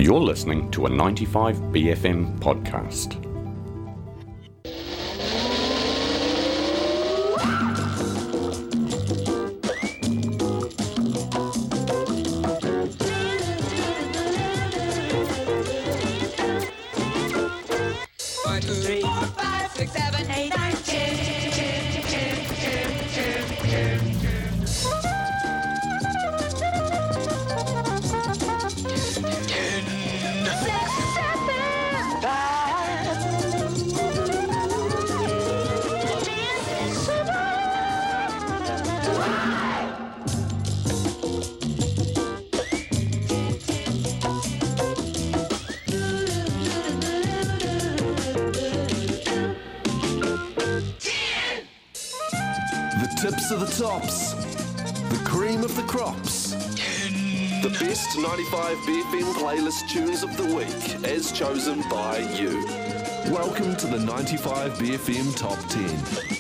You're listening to a 95BFM podcast. Tips of the tops, the cream of the crops, the best 95BFM playlist tunes of the week as chosen by you. Welcome to the 95BFM Top 10.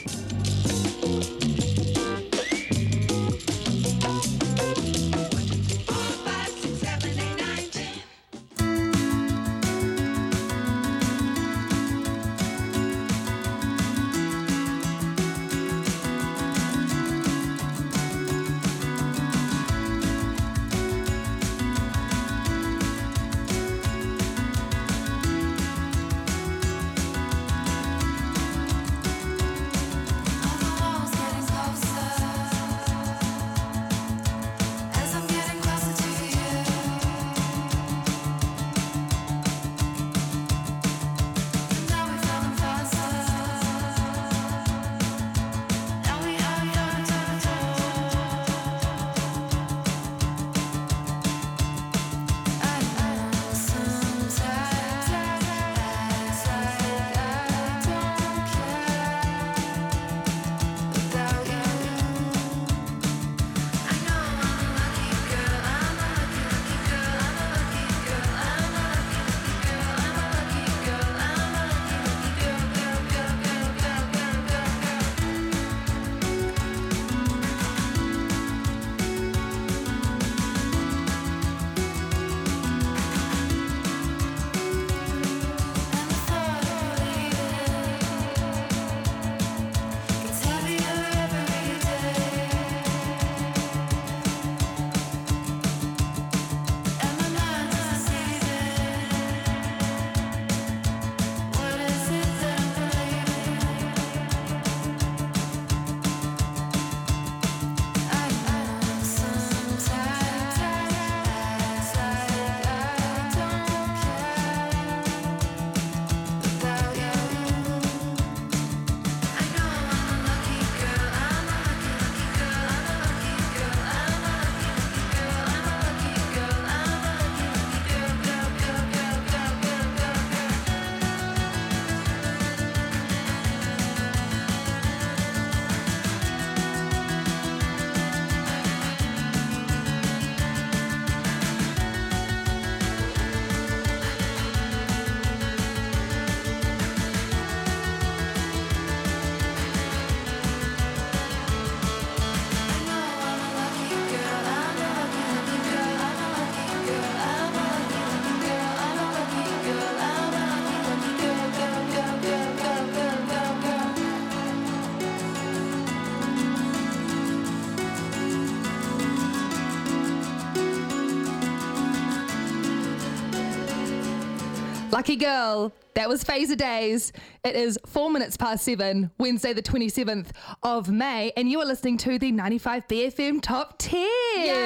Lucky girl, that was Phaser Days. It is 4 minutes past 7, Wednesday the 27th of May, and you are listening to the 95BFM Top 10. Yay!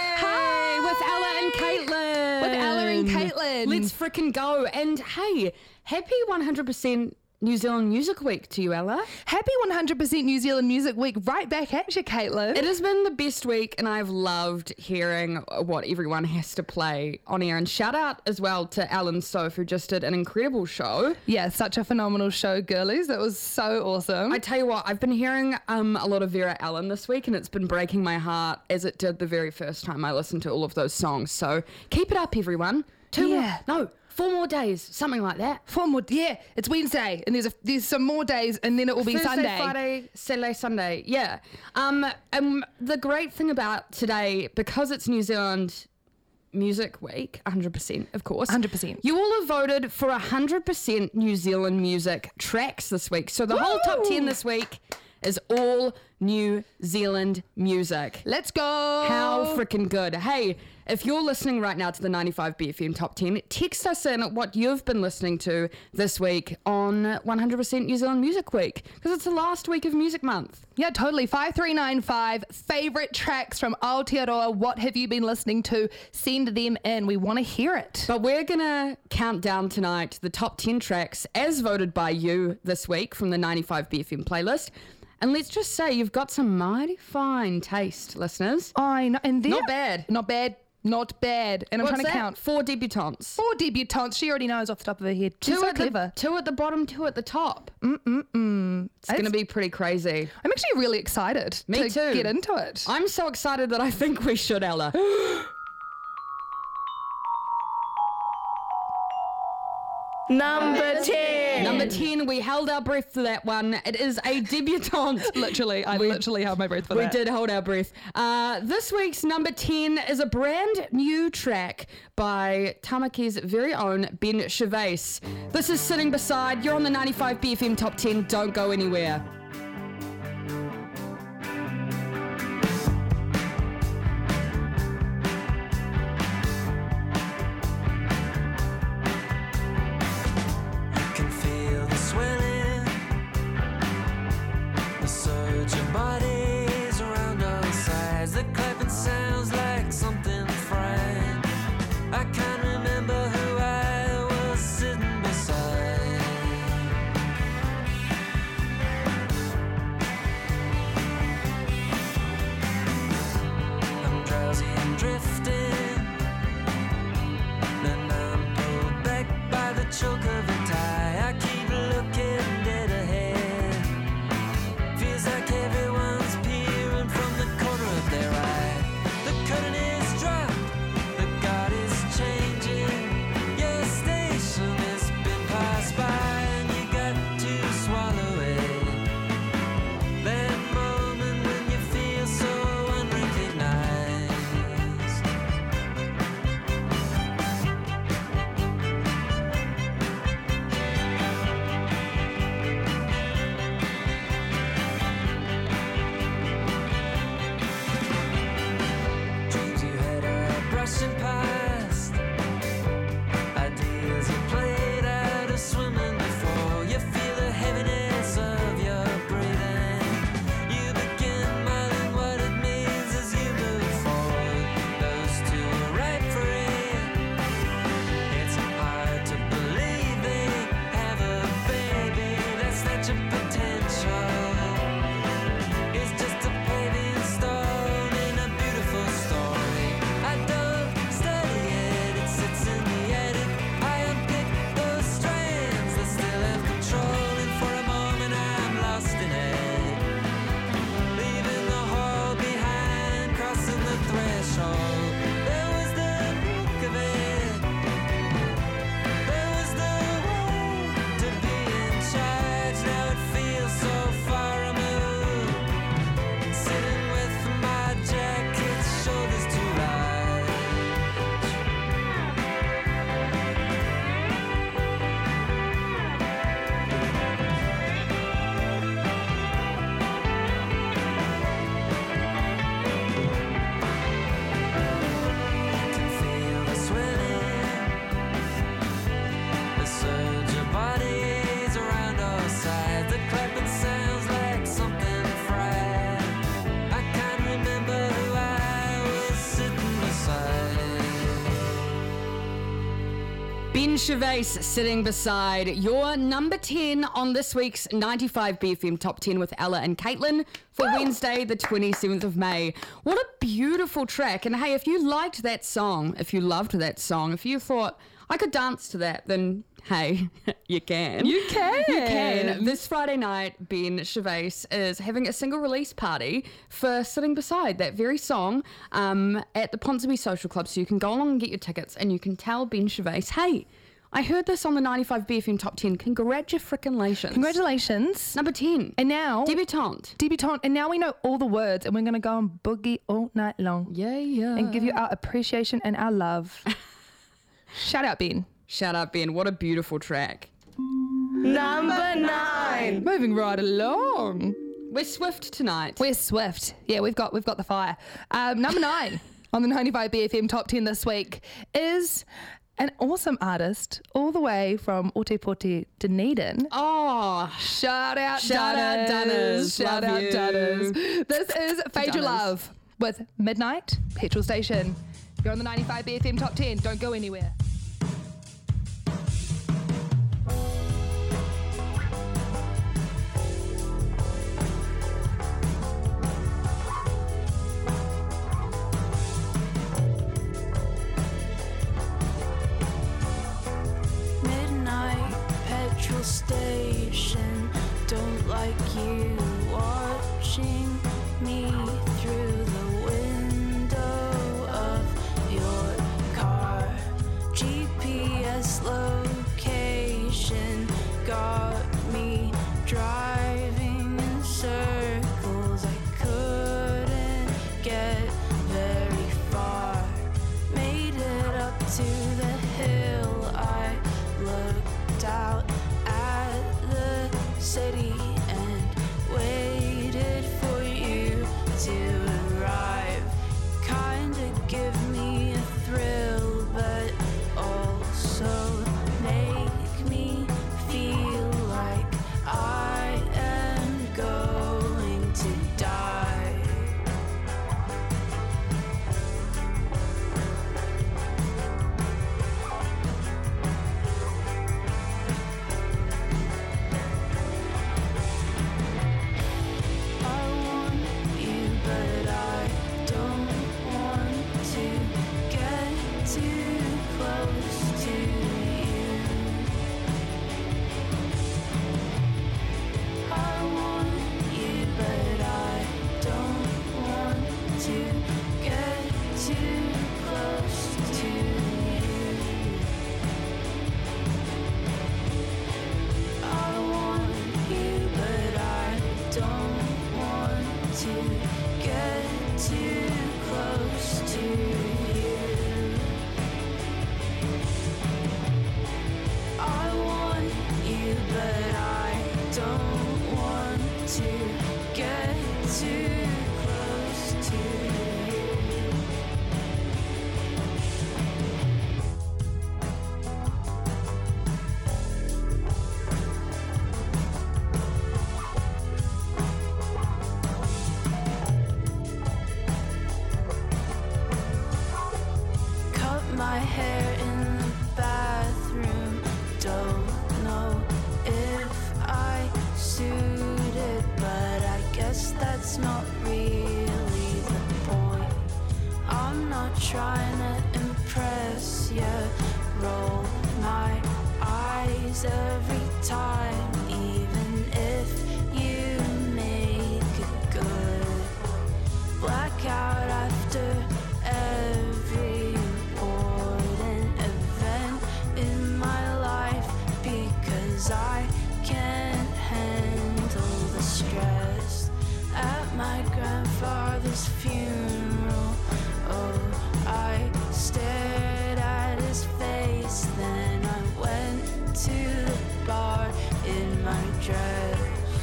Hi! With Ella and Caitlin. With Ella and Caitlin. Let's frickin' go. And hey, happy 100% New Zealand Music Week to you, Ella. Happy 100% New Zealand Music Week right back at you, Caitlin. It has been the best week, and I've loved hearing what everyone has to play on air. And shout out as well to Alan Soph, who just did an incredible show. Yeah, such a phenomenal show, girlies. That was so awesome. I tell you what, I've been hearing a lot of Vera Ellen this week, and it's been breaking my heart as it did the very first time I listened to all of those songs. So keep it up, everyone. 4 more days, something like that. 4 more, yeah. It's Wednesday, and there's some more days, and then it will be Thursday, Sunday. Friday, Saturday, Sunday, yeah. The great thing about today, because it's New Zealand Music Week, 100%, of course. 100%. You all have voted for 100% New Zealand music tracks this week. So the whole top 10 this week is all New Zealand music. Let's go. How freaking good. Hey, if you're listening right now to the 95 BFM Top 10, text us in what you've been listening to this week on 100% New Zealand Music Week, because it's the last week of Music Month. Yeah, totally. 5395, favourite tracks from Aotearoa. What have you been listening to? Send them in. We want to hear it. But we're going to count down tonight the top 10 tracks as voted by you this week from the 95 BFM playlist. And let's just say you've got some mighty fine taste, listeners. I know. And Not bad. Not bad. Not bad. And I'm What's trying to that? count. 4 debutantes. 4 debutantes. She already knows off the top of her head. She's so clever. 2 at the bottom, 2 at the top. It's going to be pretty crazy. I'm actually really excited to too. get into it. I'm so excited that I think we should, Ella. Number 10. Number 10, we held our breath for that one. It is a debutante. Literally, I literally held my breath for We that. did hold our breath. This week's number 10 is a brand new track by Tamaki's very own Ben Gervais. This is Sitting Beside. You're on the 95 BFM Top 10. Don't go anywhere. Can feel the swelling, the surge of bodies around all sides. The clapping sounds like something fried. I can't remember who I was sitting beside. I'm drowsy and drifting, and I'm pulled back by the choke of a tie. I keep looking dead ahead. Feels like everyone's peering from the corner of their eye. The curtain is dropped, the guard is changing. Your station has been passed by, and you got to swallow it. That moment when you feel so unrecognized. Dreams you had are brushing past. Ideas you played out of swimming before. You feel the heaviness of your breathing. You begin mulling what it means as you move forward. Those two are right for it. It's hard to believe they have a baby. That's not your potential. It's just a paving stone in a beautiful story. I don't study it, it sits in the attic. I unpick those strands that still have control, and for a moment I'm lost in it. Leaving the hall behind, crossing the threshold. There was the book of it. There was the will to be in charge. Now it feels so far removed. Sitting with my jacket's shoulders too large. Can feel the swelling, the surge of bodies around all sides. The clapping sounds like something fried. I can't remember who I was sitting beside. Ben Gervais, Sitting Beside. Your number 10 on this week's 95 BFM Top 10 with Ella and Caitlin for Wednesday, the 27th of May. What a beautiful track. And hey, if you liked that song, if you loved that song, if you thought, I could dance to that, then hey, you can. You can. You can. This Friday night, Ben Gervais is having a single release party for Sitting Beside, that very song, at the Ponsonby Social Club. So you can go along and get your tickets, and you can tell Ben Gervais, hey, I heard this on the 95 BFM Top 10. Congratulations. Congratulations. Number 10. And now... Debutante. Debutante. And now we know all the words and we're going to go and boogie all night long. Yeah. And give you our appreciation and our love. Shout out, Ben. Shout out, Ben. What a beautiful track. Number 9. Moving right along. We're swift tonight. We're swift. Yeah, we've got the fire. Number 9 on the 95 BFM Top 10 this week is an awesome artist all the way from Otepoti, Dunedin. Oh, Shout out Dunners. Shout Love out you. Dunners. This is Fade Your Dunners. Love with Midnight Petrol Station. You're on the 95 BFM Top 10. Don't go anywhere. Midnight petrol station. Don't like you watching me through the window of your car. GPS location got me driving in circles. I couldn't get very far. Made it up to the hill. I looked out at the city and waited for you to arrive. Kinda give me a thrill, but also make me feel like I am going to die. I want you, but I don't want to get too close to you. I want you, but I don't want to get too close to you. I want you, but I don't want to get too close to you. I want you, but I don't want to get too close to you. Cut my hair in the bathroom. Don't know if I suited, but I guess that's not really the point. I'm not trying to impress you. Roll my eyes every time, even if you make it good. Blackout after every important event in my life, because I can't handle the stress. At my grandfather's funeral, oh, I stared at his face. Then I went to the bar in my dress.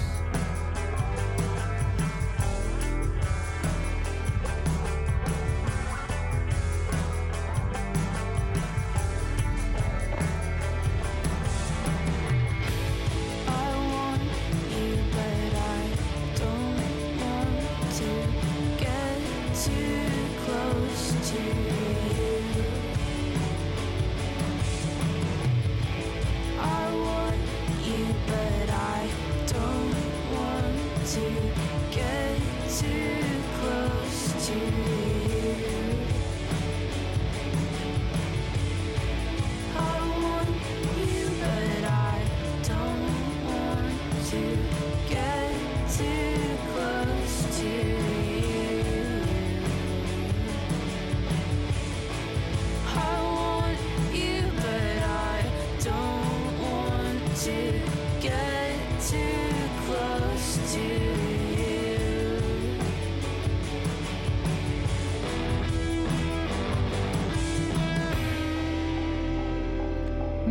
I want you, but I don't want to get too close to you. I want you, but I don't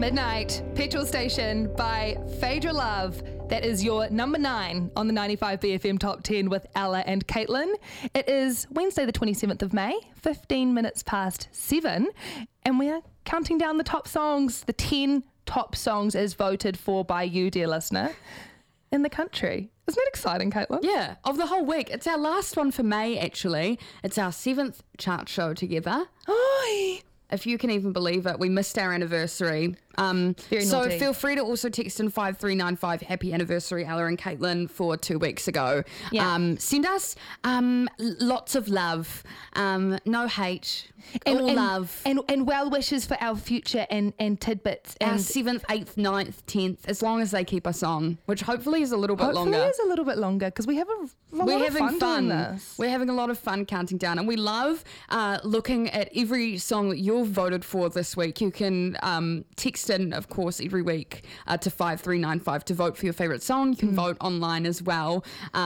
Midnight Petrol Station by Phaedra Love. That is your number 9 on the 95 BFM Top 10 with Ella and Caitlin. It is Wednesday the 27th of May, 15 minutes past 7, and we are counting down the top songs, the 10 top songs as voted for by you, dear listener, in the country. Isn't that exciting, Caitlin? Yeah, of the whole week. It's our last one for May, actually. It's our 7th chart show together. Oi! If you can even believe it, we missed our anniversary. Very so naughty. feel free to also text in 5395 happy anniversary, Ella and Caitlin, for 2 weeks ago. Yeah. Send us lots of love, no hate, all love. And well wishes for our future and tidbits. Our And 7th, 8th, 9th, 10th, as long as they keep us on, which hopefully is a little bit hopefully longer. it's a little bit longer because we have a lot of fun doing this. We're having a lot of fun counting down, and we love looking at every song that you've voted for this week. You can text in, of course, every week to 5395 to vote for your favourite song. You can vote online as well.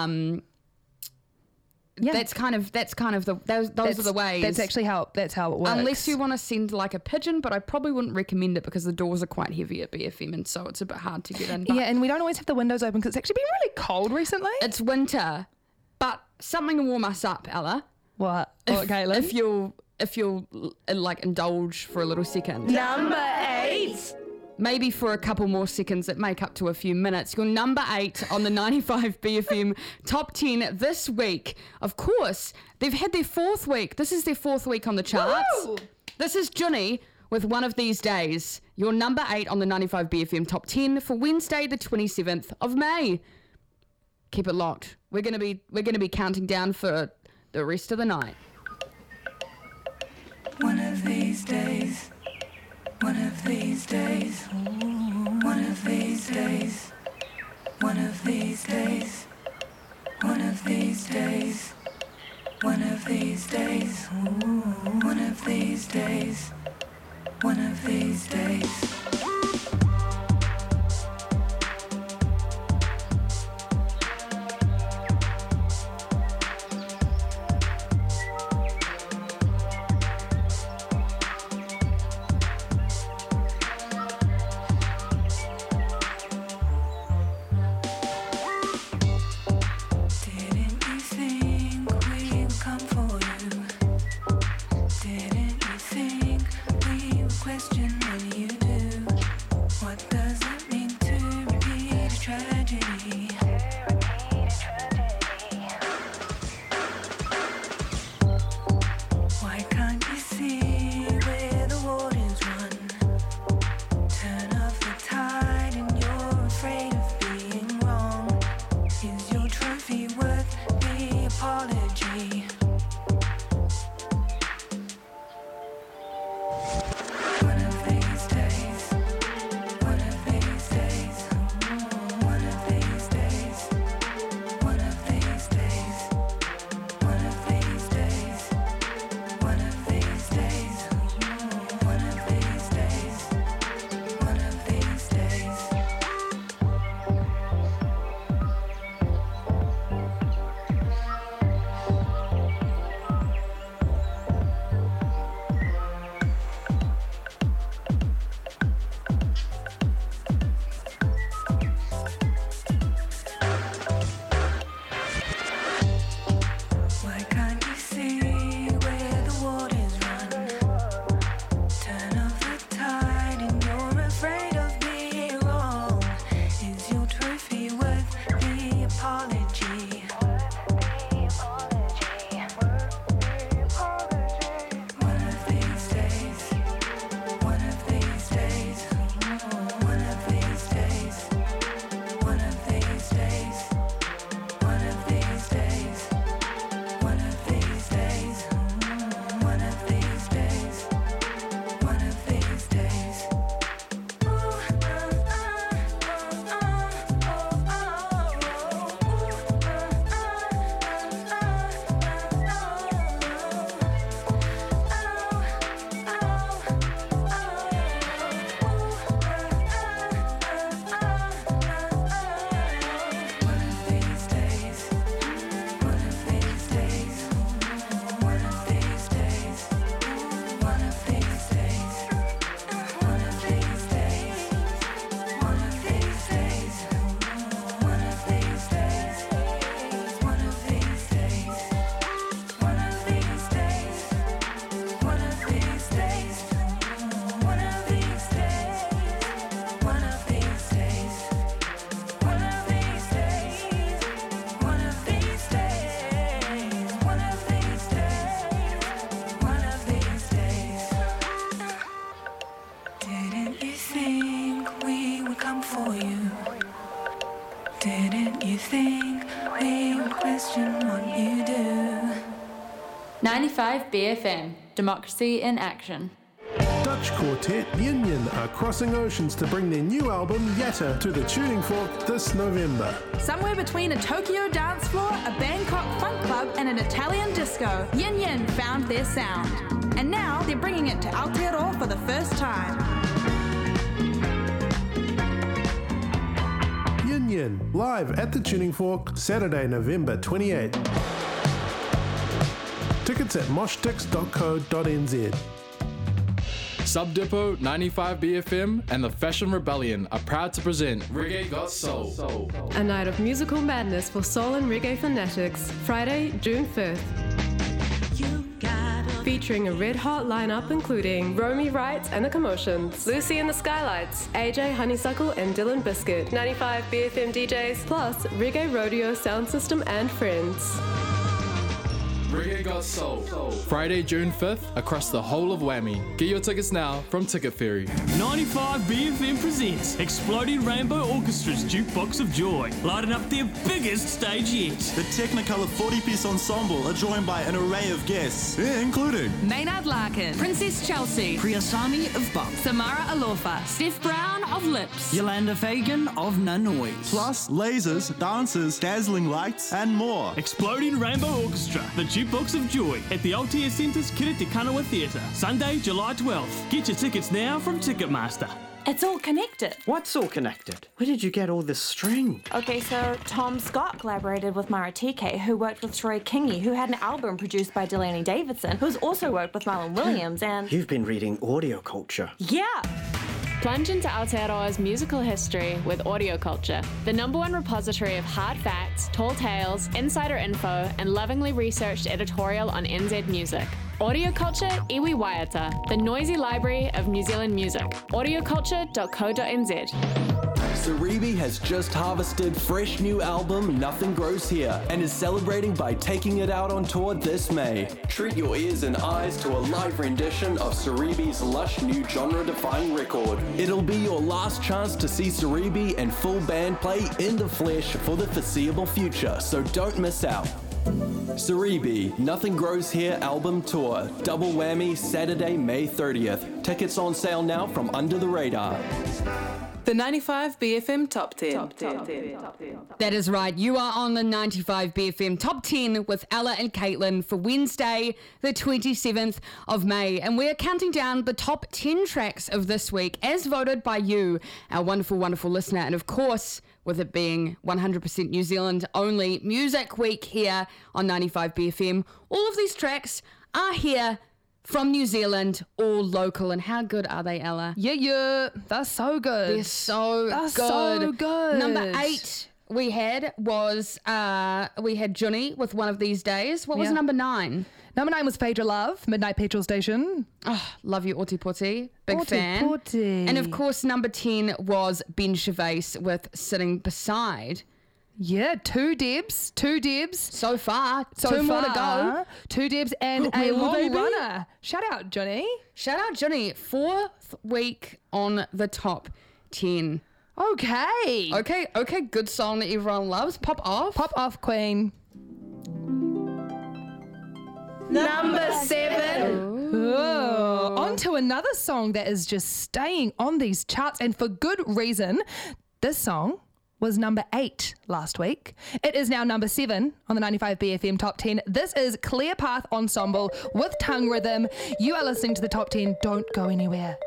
Yeah. That's kind of the those are the ways. That's actually how it works. Unless you want to send like a pigeon, but I probably wouldn't recommend it because the doors are quite heavy at BFM, and so it's a bit hard to get in. But Yeah, and we don't always have the windows open because it's actually been really cold recently. it's winter, but something to warm us up, Ella. What, Caitlin? If you'll like indulge for a little second, Number 8. maybe for a couple more seconds that make up to a few minutes. Your number 8 on the 95 BFM Top 10 this week. Of course, they've had their 4th week. This is their 4th week on the charts. Woo! This is Johnny with One of These Days. Your number 8 on the 95 BFM Top 10 for Wednesday, the 27th of May. Keep it locked. We're gonna be counting down for the rest of the night. One of these days, one of these days, one of these days, one of these days, one of these days, one of these days, one of these days, one of these days. Didn't you think we would come for you? Didn't you think we would question when you do? What does it mean to repeat a tragedy? Why can't you see where the waters run? Turn off the tide and you're afraid of being wrong. Is your trophy worth the apology? One of 95 BFM, Democracy in Action. Dutch quartet Yin Yin are crossing oceans to bring their new album Yatta to the Tuning Fork this November. Somewhere between a Tokyo dance floor, a Bangkok funk club and an Italian disco, Yin Yin found their sound. And now they're bringing it to Aotearoa for the first time. Yin Yin, live at the Tuning Fork, Saturday, November 28th. Tickets at moshtix.co.nz. Sub Depot, 95 BFM, and the Fashion Rebellion are proud to present Reggae Got Soul. A night of musical madness for soul and reggae fanatics, Friday, June 5th. Featuring a red-hot lineup including Romy Wright and the Commotions, Lucy and the Skylights, AJ Honeysuckle and Dylan Biscuit, 95 BFM DJs, plus Reggae Rodeo Sound System and friends. Reggae Got Soul. Friday, June 5th, across the whole of Whammy. Get your tickets now from Ticket Ferry. 95 BFM presents Exploding Rainbow Orchestra's Jukebox of Joy, lighting up their biggest stage yet. The Technicolor 40-piece ensemble are joined by an array of guests, including Maynard Larkin, Princess Chelsea, Priyasami of Buck, Samara Alofa, Steph Brown of Lips, Yolanda Fagan of No Noise. Plus lasers, dancers, dazzling lights, and more. Exploding Rainbow Orchestra, the Jukebox of Joy, at the Aotea Centre's Kiriti Kanawa Theatre, Sunday, July 12th. Get your tickets now from Ticketmaster. It's all connected. What's all connected? Where did you get all this string? Okay, so Tom Scott collaborated with Mara TK, who worked with Troy Kingi, who had an album produced by Delaney Davidson, who's also worked with Marlon Williams, and... You've been reading Audio Culture. Yeah! Plunge into Aotearoa's musical history with Audio Culture, the #1 repository of hard facts, tall tales, insider info, and lovingly researched editorial on NZ music. Audio Culture Iwi Waiata, the noisy library of New Zealand music. audioculture.co.nz. Saribi has just harvested fresh new album Nothing Grows Here and is celebrating by taking it out on tour this May. Treat your ears and eyes to a live rendition of Saribi's lush new genre-defying record. It'll be your last chance to see Saribi and full band play in the flesh for the foreseeable future, so don't miss out. Saribi, Nothing Grows Here album tour, double whammy, Saturday, May 30th. Tickets on sale now from Under the Radar. The 95 BFM Top 10. That is right. You are on the 95 BFM Top 10 with Ella and Caitlin for Wednesday, the 27th of May. And we're counting down the top 10 tracks of this week as voted by you, our wonderful, wonderful listener. And of course, with it being 100% New Zealand only Music Week here on 95 BFM, all of these tracks are here from New Zealand, all local. And how good are they, Ella? Yeah. They're so good. They're so good. Number 8 we had was, we had Johnny with One of These Days. What was number 9? Number 9 was Phaedra Love, Midnight Petrol Station. Oh, love you, Oti Poti. Big Oti fan. Poti. And of course, number 10 was Ben Gervais with Sitting Beside. Yeah, two Debs. So far. Two more to go. 2 Debs and a long runner. Shout out, Johnny. 4th week on the top 10. Okay. Okay, good song that everyone loves. Pop off, Queen. Number 7. Oh, on to another song that is just staying on these charts, and for good reason. This song was number 8 last week. It is now number 7 on the 95 BFM Top 10. This is Clear Path Ensemble with Tongue Rhythm. You are listening to the Top 10. Don't go anywhere.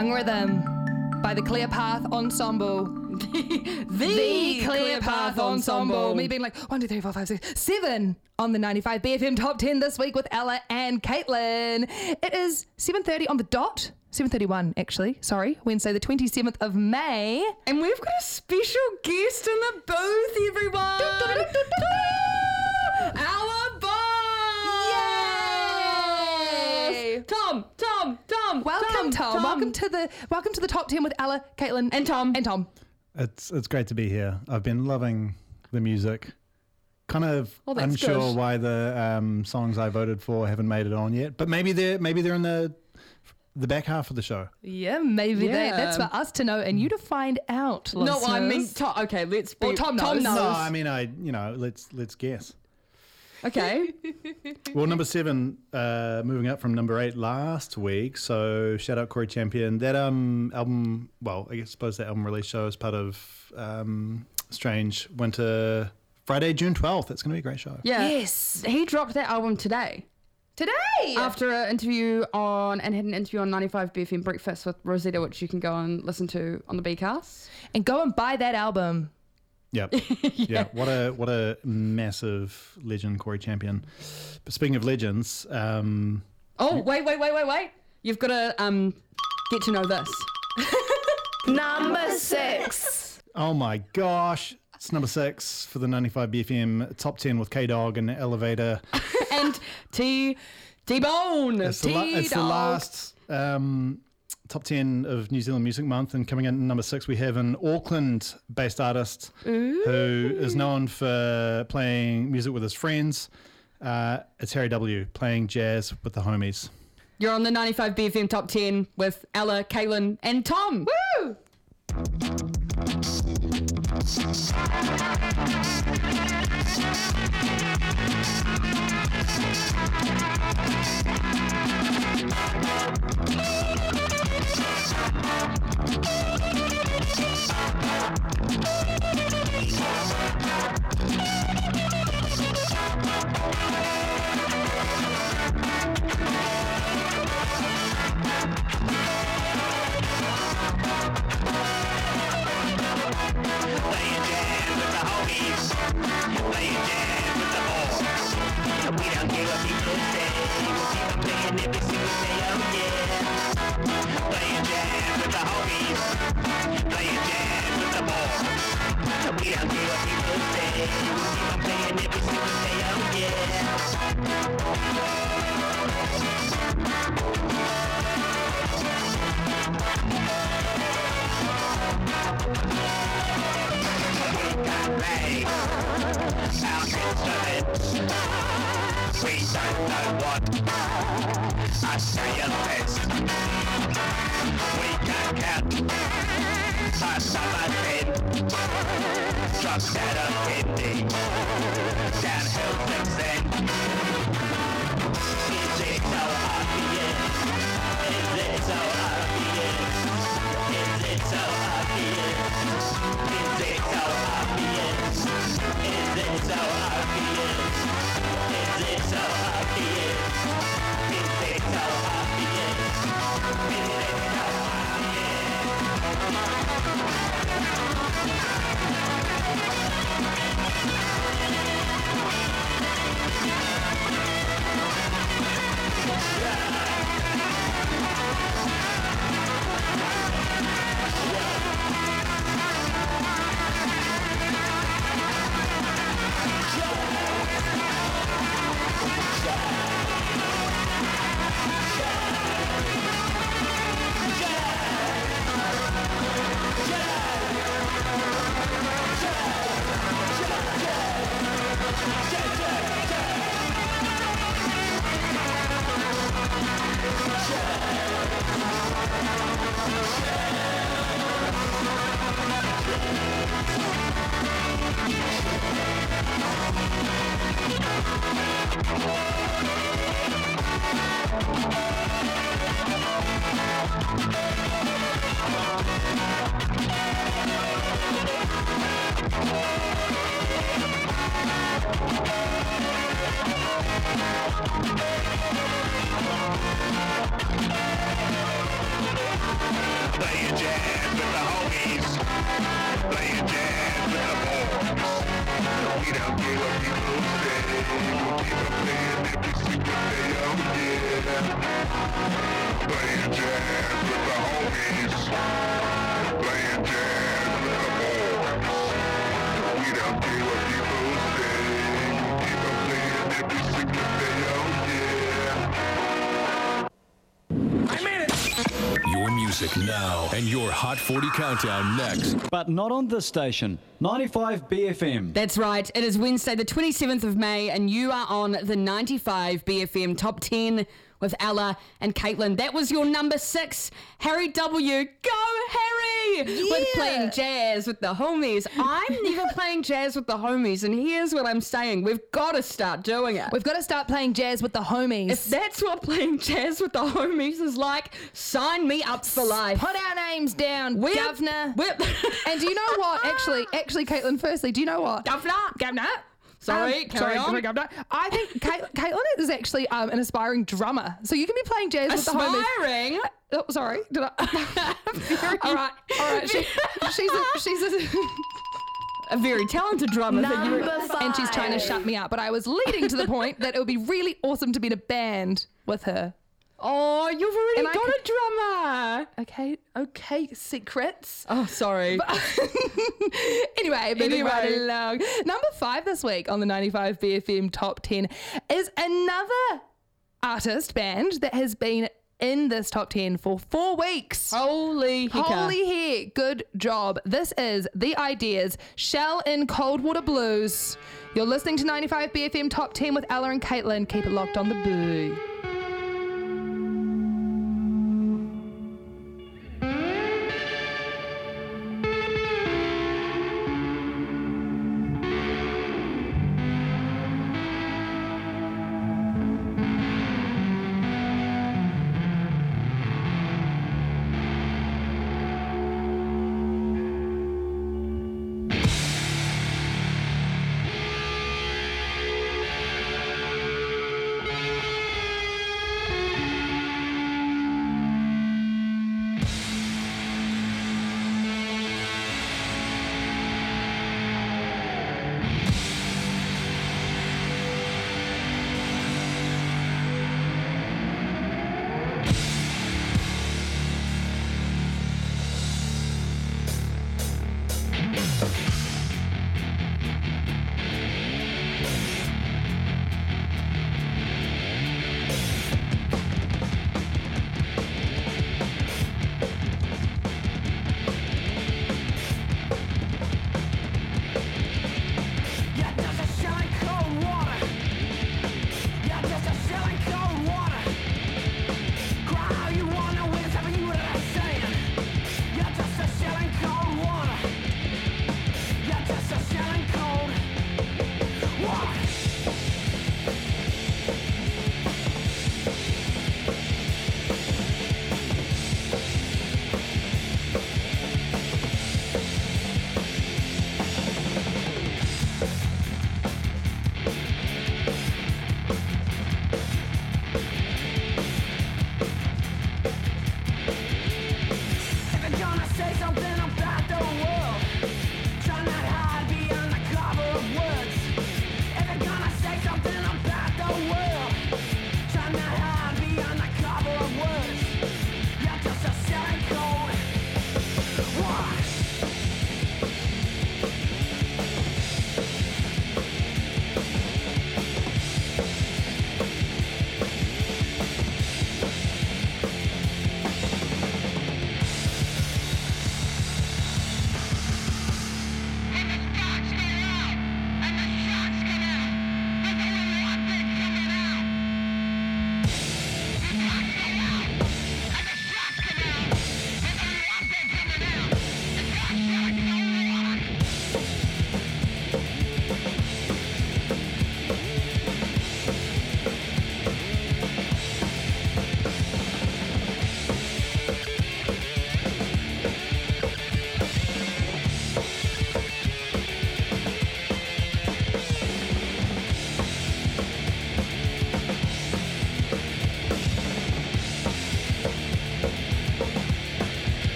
Tongue Rhythm by the Clear Path Ensemble. The Clear Path Ensemble. Me being like 1, 2, 3, 4, 5, 6, 7 on the 95 BFM Top 10 this week with Ella and Caitlin. It is 7:30 on the dot. 7:31 actually. Sorry. Wednesday the 27th of May. And we've got a special guest in the booth, everyone. Our boss. Yay! Tom. Welcome, Tom. Welcome to the Top 10 with Ella, Caitlin, and Tom. It's great to be here. I've been loving the music. Kind of unsure good. why the songs I voted for haven't made it on yet, but maybe they're in the back half of the show. Yeah, maybe that's for us to know and you to find out. No, I mean, listeners. Tom. Okay, let's be. Well, Tom knows. No, I mean, let's guess. Okay. Well, number 7, moving up from number 8 last week. So shout out Corey Champion. That album. Well, I suppose that album release show is part of Strange Winter. Friday, June 12th. It's going to be a great show. Yeah. Yes. He dropped that album today. After an interview had an interview on 95 BFM Breakfast with Rosetta, which you can go and listen to on the Bcast. And go and buy that album. Yep. Yeah. What a massive legend, Corey Champion. But speaking of legends, wait. You've got to get to know this. Number 6. Oh my gosh. It's number 6 for the 95 BFM Top 10 with K-Dog and Elevator. And T-Bone. It's the last Top 10 of New Zealand Music Month, and coming in at number 6 we have an Auckland-based artist who is known for playing music with his friends. It's Harry W. playing jazz with the homies. You're on the 95 BFM Top 10 with Ella, Caitlin and Tom. Woo! Your music now and your Hot 40 countdown next. But not on this station. 95 BFM. That's right. It is Wednesday, the 27th of May, and you are on the 95 BFM Top 10 with Ella and Caitlin. That was your number 6, Harry W. Go, Harry! With playing jazz with the homies. I'm never playing jazz with the homies, and here's what I'm saying. We've got to start doing it. We've got to start playing jazz with the homies. If that's what playing jazz with the homies is like, sign me up for life. Put our names down, Governor. And do you know what? Actually, Caitlin, firstly, do you know what? Governor. Sorry, carry on. Governor. I think Caitlin is actually an aspiring drummer. So you can be playing jazz with the homies. Aspiring? Oh, sorry. Did I? All right. She's a very talented drummer. Number 5. And she's trying to shut me up. But I was leading to the point that it would be really awesome to be in a band with her. Oh, you've already got a drummer. Okay, secrets. Oh, sorry. Anyway, moving right along. Number 5 this week on the 95 BFM Top 10 is another artist band that has been in this Top 10 for 4 weeks. Holy heck. Good job. This is The Ideas, Shell in Cold Water Blues. You're listening to 95 BFM Top 10 with Ella and Caitlin. Keep it locked on the boo.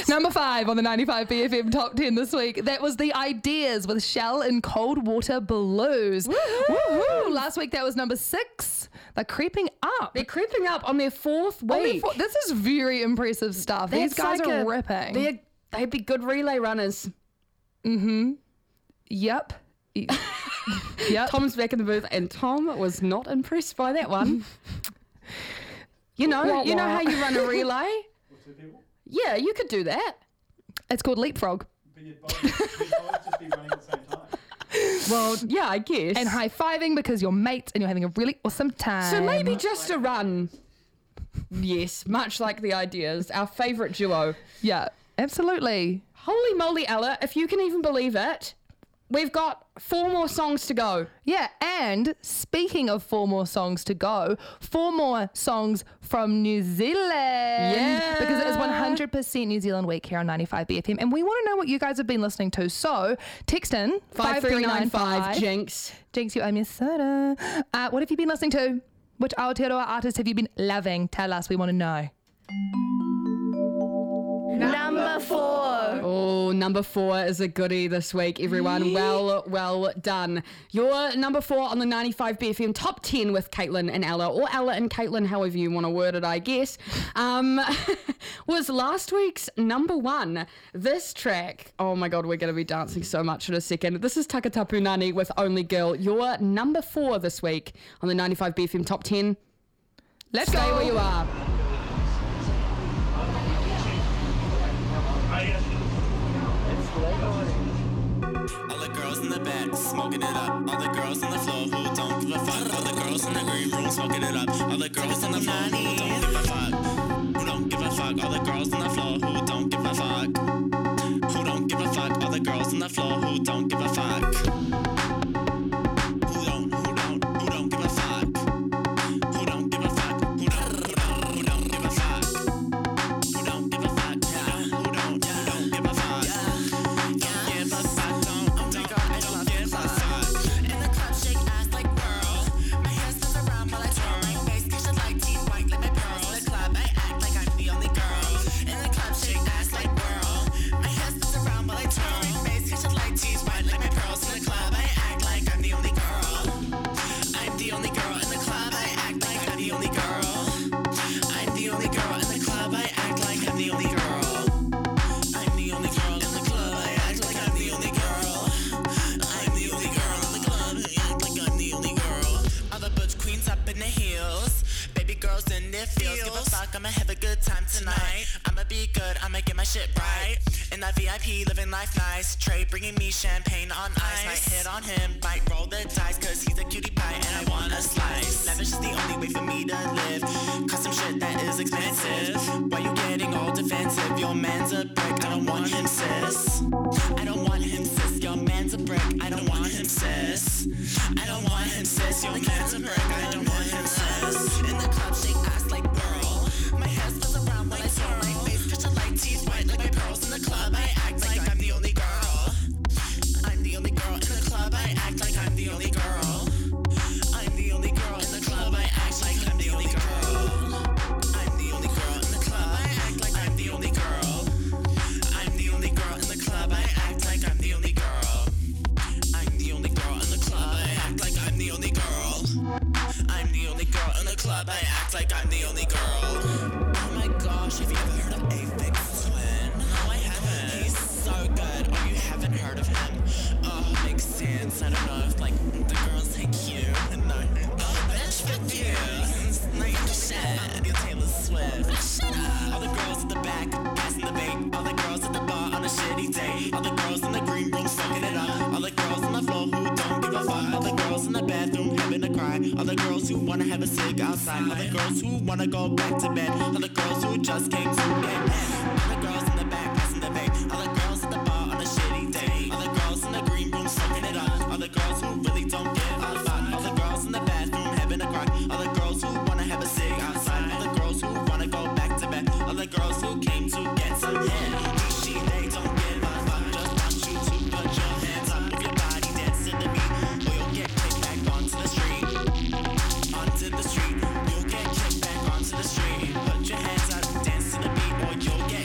Number 5 on the 95 BFM Top 10 this week. That was The Ideas with Shell and Cold Water Blues. Woo-hoo. Last week that was number 6. They're creeping up. They're creeping up on their 4th week. This is very impressive stuff. These guys are ripping. They'd be good relay runners. Mm-hmm. Yep. Yep. Tom's back in the booth, and Tom was not impressed by that one. You know how you run a relay? Yeah, you could do that. It's called leapfrog. But you'd both just be running at the same time. Well, yeah, I guess. And high-fiving because you're mates and you're having a really awesome time. So maybe just a run. Yes, much like The Ideas, our favourite duo. Yeah, absolutely. Holy moly, Ella, if you can even believe it, we've got 4 more songs to go. Yeah, and speaking of 4 more songs to go, 4 more songs from New Zealand. Yeah. Because it is 100% New Zealand week here on 95 BFM, and we want to know what you guys have been listening to. So text in 5395 Jinx. Jinx, you owe me a soda. What have you been listening to? Which Aotearoa artist have you been loving? Tell us, we want to know. Number 4. Oh, number 4 is a goodie this week, everyone. Well done. Your number 4 on the 95 BFM Top 10 with Caitlin and Ella, or Ella and Caitlin, however you want to word it, I guess, was last week's number 1. This track, oh my God, we're going to be dancing so much in a second. This is Takatapu Nani with Only Girl, your number 4 this week on the 95 BFM Top 10. Let's Stay go. where you are. All the girls in the back smoking it up. All the girls on the floor who don't give a fuck. All the girls in the green room smoking it up. All the girls on the floor who don't give a fuck. Who don't give a fuck. All the girls on the floor who don't give a fuck. Who don't give a fuck. All the girls on the floor who don't give a fuck. Who don't give a fuck. Who don't give a fuck. Who don't give a fuck. Who don't give a fuck. Who don't give a fuck. I'ma have a good time tonight. I'ma be good, I'ma get my shit right. In that VIP, living life nice. Trey bringing me champagne on ice. Might hit on him, might roll the dice, cause he's a cutie pie and I want a slice. Lavish is the only way for me to live. Custom shit that is expensive. Why you getting all defensive? Your man's a brick, I don't want him, sis. I don't want him, sis. Your man's a brick, I don't want him, sis. I don't want him, sis. Your man's a brick, I don't want him, sis. In the club, shake ass like whirl. My hair spins around when I twirl. My face picture like teeth white like my pearls. In the club, I act like I'm the only girl. I'm the only girl in the club. I act like I'm the only girl. I'm the only girl in the club. I act like I'm the only girl. I'm the only girl in the club. I act like I'm the only girl. I'm the only girl in the club. I act like I'm the only girl. I'm the only girl in the club. I act like I'm the only girl. I'm the only girl in the club. I act like I'm the only girl. Oh my gosh, have you ever heard of Aphex Twin? No, I haven't. He's so good. Oh, you haven't heard of him? Oh, makes sense. I don't know if like the girls take you. No, bitch, fuck you. No, you're just shit. You're Taylor Swift. Shut up. All the girls at the back, passing the bait. All the girls at the bar on a shitty day. All the girls in the green room soaking it up. All the girls on the floor who don't give a fuck. All the girls in the bathroom having a cry. All the girls who wanna have a cig outside. All the girls who wanna go back to bed. All the girls who just came to get mad. All the girls in the back passing the bait. All the girls at the bar on a shitty day. All the girls in the green room soaking it up. All the girls who really don't give a fuck. All the girls in the bathroom having a cry. All the girls who wanna have a cig outside. All the girls who wanna go back to bed. All the girls who came to get some head. She, they don't give a fuck. Just want you to put your hands up. If your body dance to the beat, or you'll get kicked back onto the street. Onto the street, you'll get kicked back onto the street. Put your hands up, dance to the beat, or you'll get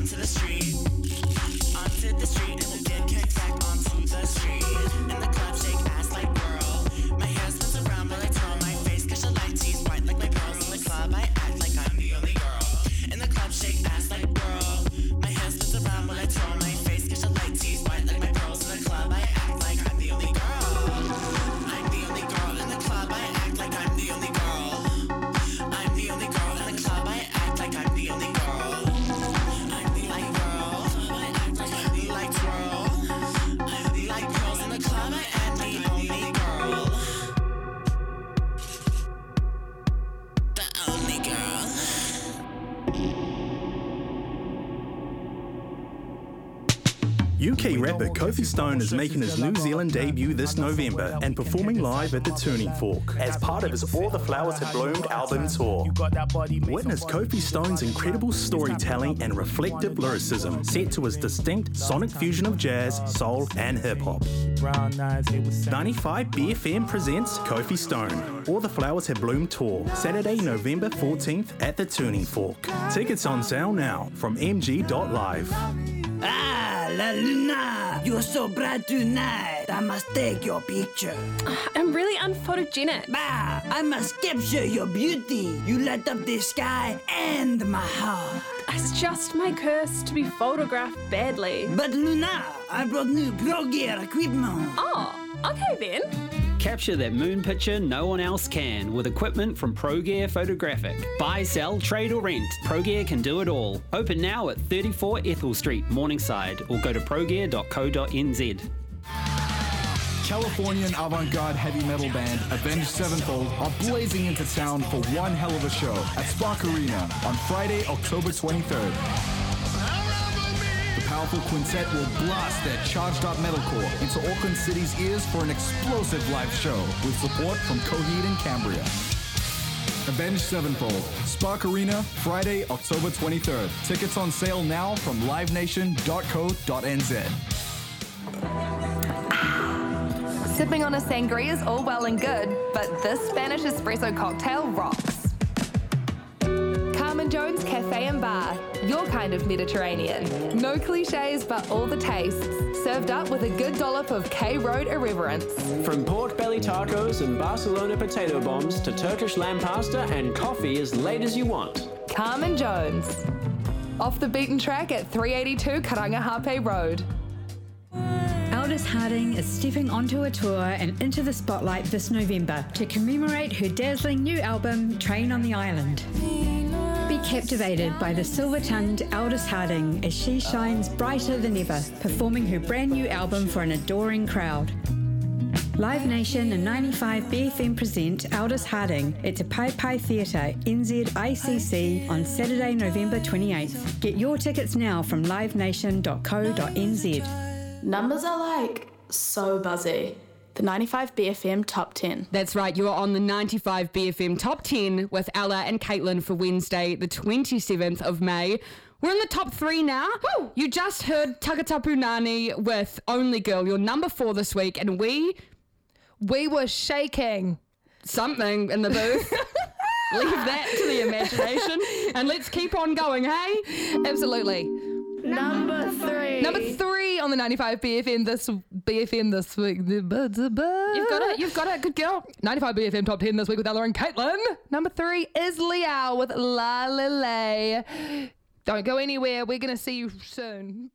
onto the street. Onto the street, and we'll get kicked back onto the street. In the club, shake ass like girl. My hair spins around while I twirl my face, cause your light teeth white like my pearls. In the club, I act like I'm the only girl. In the club, shake ass like girl. My hair spins around while I twirl my face, cause your light teeth white like my pearls. In the club, I act like I'm the only girl. I'm the only girl in the club, I act like I'm the only girl. I'm the only girl in the club, I act like I'm the only girl. I'm the only girl, I act like I'm the like twirl. I'm the like girls in the club, I act like I'm the only girl. The only girl. UK rapper Kofi Stone is making his New Zealand debut this November and performing live at the Tuning Fork as part of his All the Flowers Have Bloomed album tour. Witness Kofi Stone's incredible storytelling and reflective lyricism set to his distinct sonic fusion of jazz, soul and hip-hop. 95 BFM presents Kofi Stone, All the Flowers Have Bloomed tour, Saturday, November 14th at the Tuning Fork. Tickets on sale now from mg.live. Ah, La Luna, you're so bright tonight. I must take your picture. I'm really unphotogenic. Bah, I must capture your beauty. You light up the sky and my heart. It's just my curse to be photographed badly. But Luna, I brought new pro gear equipment. Oh, okay then. Capture that moon picture no one else can with equipment from ProGear Photographic. Buy, sell, trade or rent, ProGear can do it all. Open now at 34 Ethel Street, Morningside, or go to progear.co.nz. Californian avant-garde heavy metal band Avenged Sevenfold are blazing into town for one hell of a show at Spark Arena on Friday, October 23rd. The powerful quintet will blast their charged-up metalcore into Auckland City's ears for an explosive live show with support from Coheed and Cambria. Avenged Sevenfold, Spark Arena, Friday, October 23rd. Tickets on sale now from livenation.co.nz. Sipping on a sangria is all well and good, but this Spanish espresso cocktail rocks. Carmen Jones Cafe and Bar, your kind of Mediterranean. No cliches, but all the tastes. Served up with a good dollop of K Road irreverence. From pork belly tacos and Barcelona potato bombs to Turkish lamb pasta and coffee as late as you want. Carmen Jones. Off the beaten track at 382 Karangahape Road. Aldous Harding is stepping onto a tour and into the spotlight this November to commemorate her dazzling new album, Train on the Island. Be captivated by the silver-tongued Aldous Harding as she shines brighter than ever, performing her brand new album for an adoring crowd. Live Nation and 95 BFM present Aldous Harding at Te Pai Pai Theatre, NZICC on Saturday, November 28th. Get your tickets now from livenation.co.nz. Numbers are like so buzzy. The 95 BFM Top 10. That's right, you are on the 95 BFM Top 10 with Ella and Caitlin for Wednesday, the 27th of May. We're in the top 3 now. Woo! You just heard Takatapu Nani with Only Girl, your number 4 this week, and we were shaking. Something in the booth. Leave that to the imagination, and let's keep on going, hey? Absolutely. Number 3. Number 3 on the 95 BFM this week. You've got it, good girl. 95 BFM Top 10 this week with Ella and Caitlin. Number 3 is Liao with La Lele. Don't go anywhere. We're going to see you soon.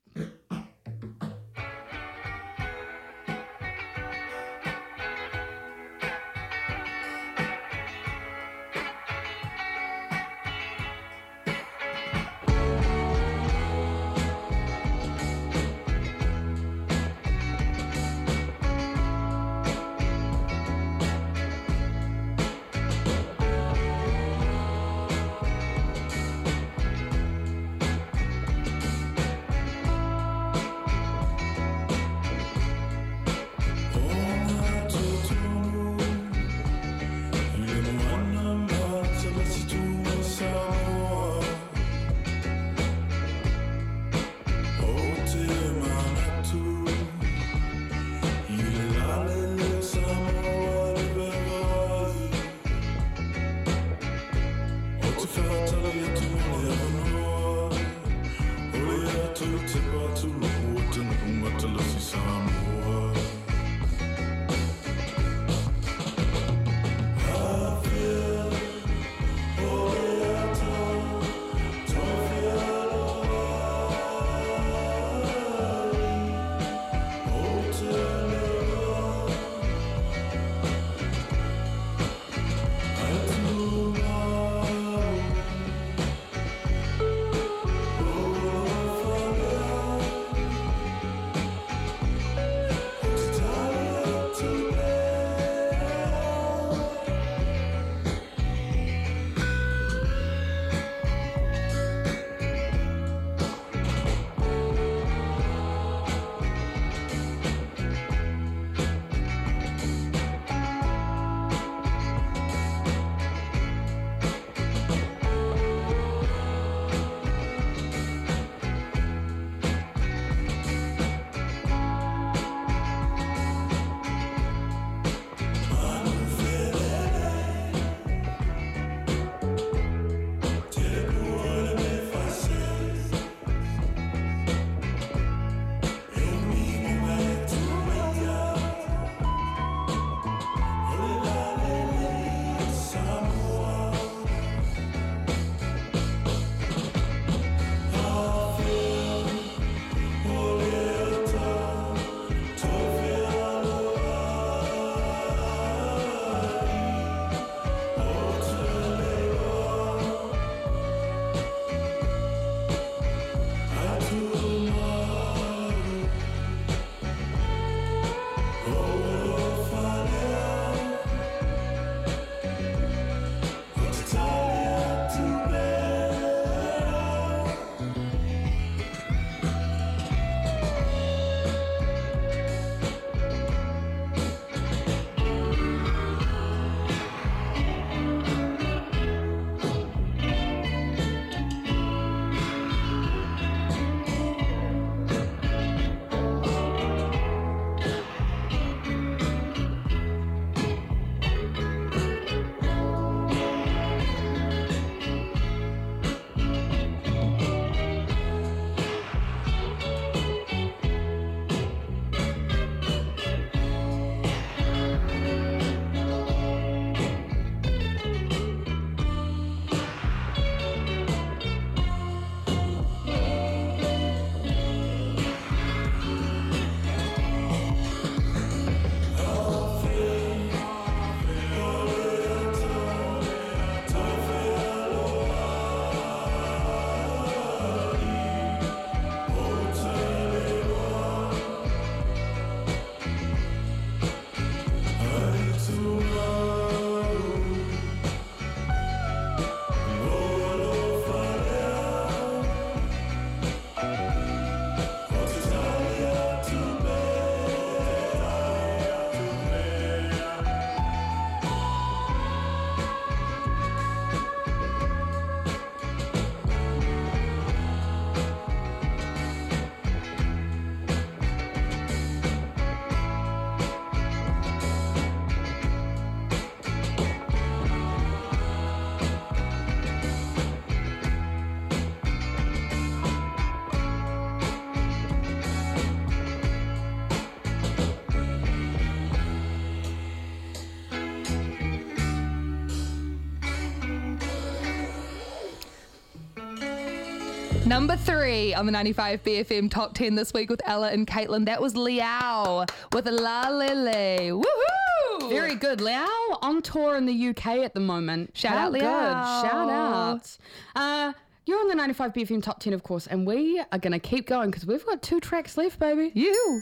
Number 3 on the 95 BFM Top 10 this week with Ella and Caitlin. That was Liao with La Lele. Woohoo! Very good. Liao on tour in the UK at the moment. Shout out, Liao. Good. Shout out. You're on the 95 BFM Top 10, of course, and we are going to keep going because we've got 2 tracks left, baby.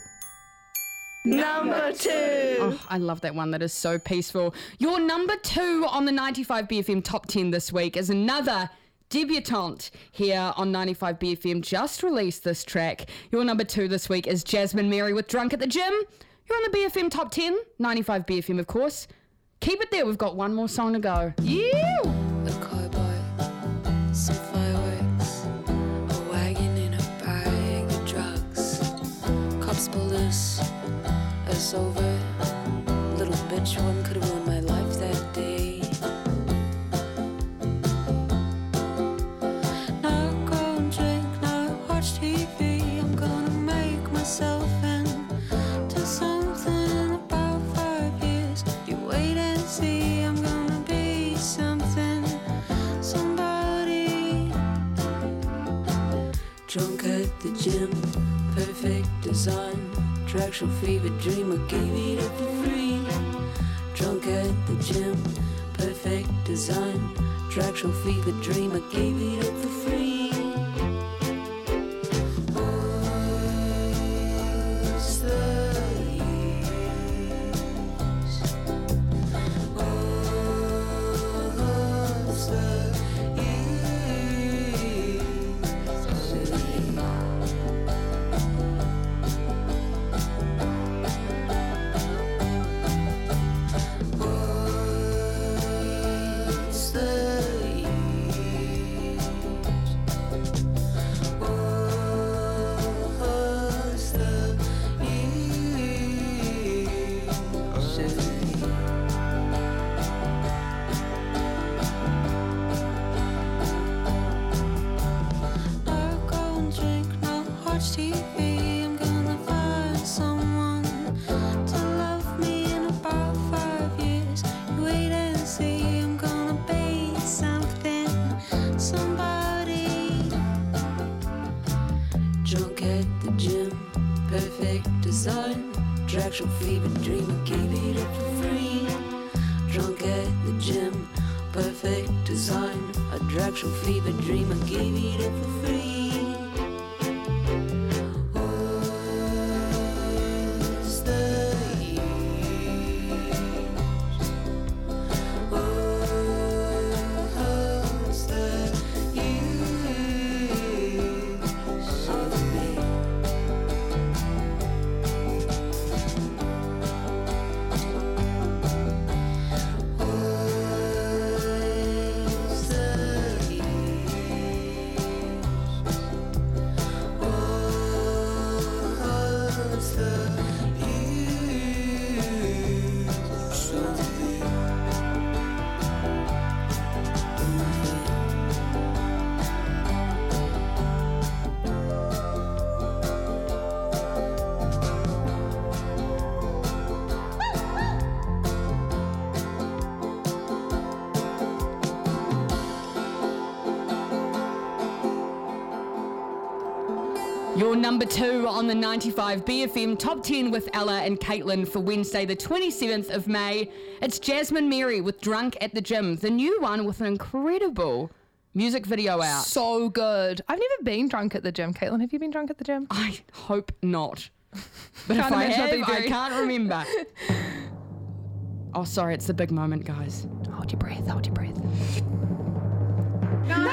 Number 2. Oh, I love that one. That is so peaceful. Your number 2 on the 95 BFM Top 10 this week is another debutante here on 95 BFM. Just released this track. Your number 2 this week is Jasmine Mary with Drunk at the Gym. You're on the BFM Top 10, 95 BFM, of course. Keep it there. We've got one more song to go. Yeah. A car bike, some fireworks, a wagon in a bag of drugs. Cops pulled us over. Little bitch, one could have ruined my life that day. Now go and drink, now watch TV. I'm gonna make myself into something in about 5 years. You wait and see, I'm gonna be something, somebody. Drunk at the gym, perfect design. Attraction fever dream, I gave it up for free. Drunk at the gym, perfect design. Attraction fever dream, I gave it up for free. What's the use? What's the TV, I'm gonna find someone to love me in about 5 years. You wait and see, I'm gonna be something, somebody. Drunk at the gym, perfect design. Attraction fever dream, I gave it up for free. Drunk at the gym, perfect design. Attraction fever dream, I gave it up for free. Your number 2 on the 95 BFM Top 10 with Ella and Caitlin for Wednesday the 27th of May. It's Jasmine Mary with Drunk at the Gym, the new one with an incredible music video out. So good. I've never been drunk at the gym. Caitlin, have you been drunk at the gym? I hope not. But if I have, I can't remember. Oh, sorry, it's the big moment, guys. Hold your breath, hold your breath. Number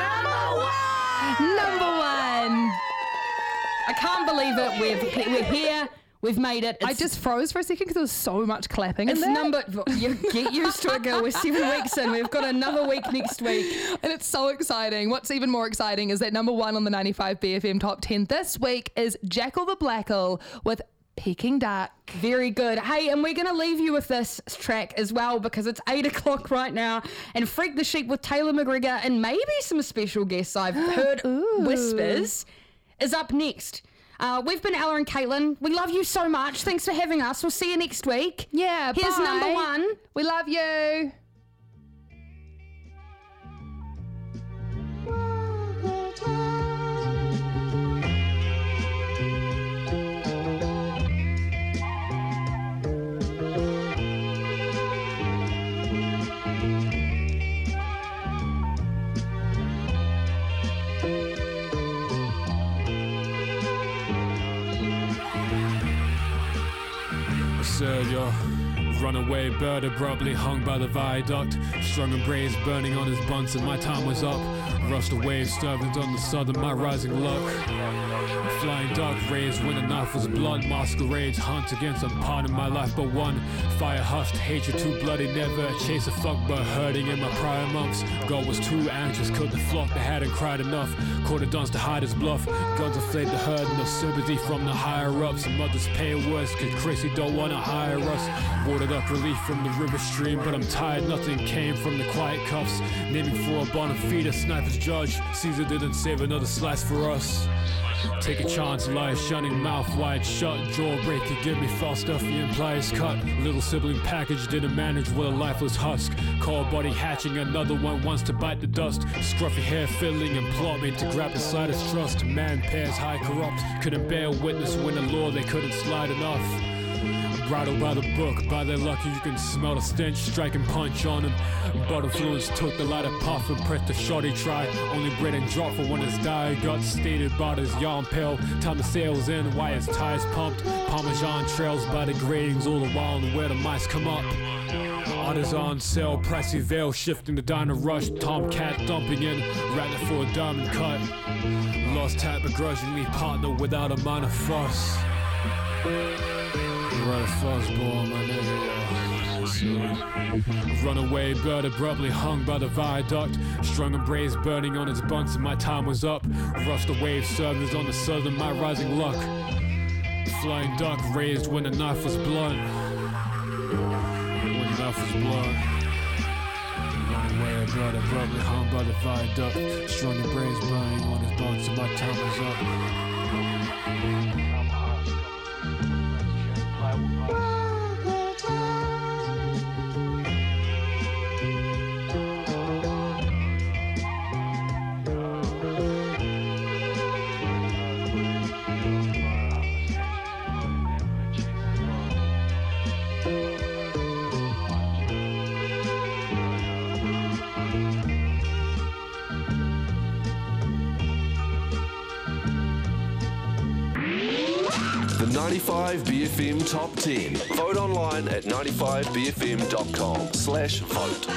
1! Number 1! I can't believe it. We're here. We've made it. I just froze for a second because there was so much clapping in there. You get used to it, girl. We're 7 weeks in. We've got another week next week. And it's so exciting. What's even more exciting is that number 1 on the 95 BFM Top 10 this week is Jackal the Blackal with Peking Duck. Very good. Hey, and we're going to leave you with this track as well because it's 8 o'clock right now. And Freak the Sheep with Taylor McGregor and maybe some special guests I've heard whispers is up next. We've been Ella and Caitlin. We love you so much. Thanks for having us. We'll see you next week. Yeah, here's bye. number 1. We love you. absurd, yo. Runaway bird abruptly hung by the viaduct, strung and braids burning on his buns, and my time was up. Rushed the waves, servant on the southern, my rising luck. Flying duck raised when the knife was blunt. Masquerades hunt against a part of my life but one. Fire hushed, hatred too bloody, never a chase of fuck but hurting in my prior months. God was too anxious, killed the flock that hadn't cried enough. Caught a dance to hide his bluff. Guns inflate the herd, no sympathy from the higher ups. And mothers pay worse, cause Chrissy don't wanna hire us. Watered up relief from the river stream, but I'm tired, nothing came from the quiet cuffs. Naming for a bona fide sniper's judge. Caesar didn't save another slice for us. Take a chance, lie shunning, mouth wide shut. Jawbreaker, give me false stuff, the implies cut. Little sibling package, didn't manage with a lifeless husk. Cold body hatching, another one wants to bite the dust. Scruffy hair filling and plotting to grab beside his trust. Man pairs high corrupt, couldn't bear witness when the law they couldn't slide enough. Bridled by the book, by their lucky you can smell the stench, striking punch on him. Bottle fluence took the lighter puff and pressed the shoddy try. Only bread and drop for when his die got stated about his yarn pill. Time the sails in, why his tires pumped. Parmesan trails by the gratings all the while and where the mice come up. Otters on sale, pricey veil shifting the diner rush. Tomcat dumping in, rattling for a diamond cut. Lost tap begrudgingly, partner without a minor fuss. Right a fuzzball, my nigga. Runaway bird abruptly hung by the viaduct, strung and braids burning on its bunts, and my time was up. Rushed the wave servers on the southern, my rising luck. Flying duck raised when the knife was blunt. When the knife was blunt. Runaway bird abruptly hung by the viaduct, strung and braids burning on his bunts, and my time was up. The 95BFM Top 10. Vote online at 95bfm.com/vote.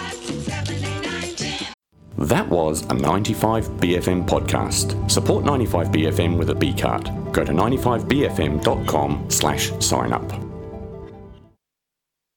That was a 95BFM podcast. Support 95BFM with a B card. Go to 95bfm.com/sign up.